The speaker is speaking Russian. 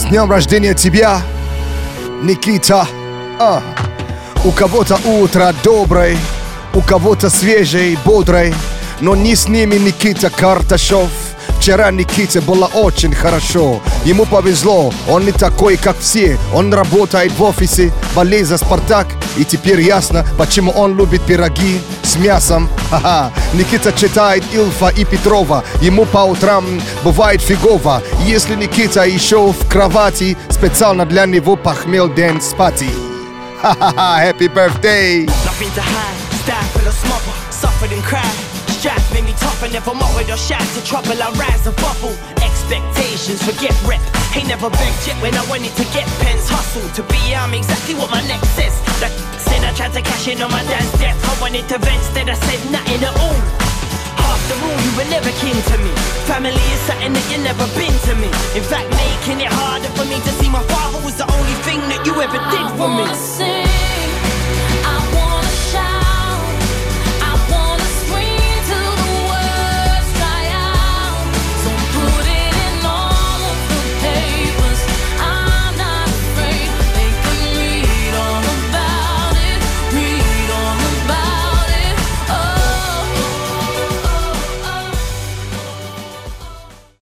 днем рождения тебя, Никита. У кого-то утро доброе, у кого-то свежий, бодрый, но не с ними Никита Карташов. Вчера Никите было очень хорошо. Ему повезло, он не такой, как все. Он работает в офисе, болеет за Спартак. И теперь ясно, почему он любит пироги с мясом. Ха-ха. Никита читает Ильфа и Петрова. Ему по утрам бывает фигово. Если Никита еще в кровати, специально для него похмел дэнс пати. Ха-ха-ха, happy birthday. Nothing to hide, style full of smother, suffered and cried. Strife made me tough and never mocked or shy to trouble. I rise and bubble. Expectations, forget rep. Ain't never begged yet when I wanted to get pens. Hustle to be I'm exactly what my neck says. That said I tried to cash in on my dad's death. I wanted to vent, instead I said nothing at all. After all, you were never kin to me. Family is something that you never been to me. In fact, making it harder for me to see my father was the only thing that you ever did for me.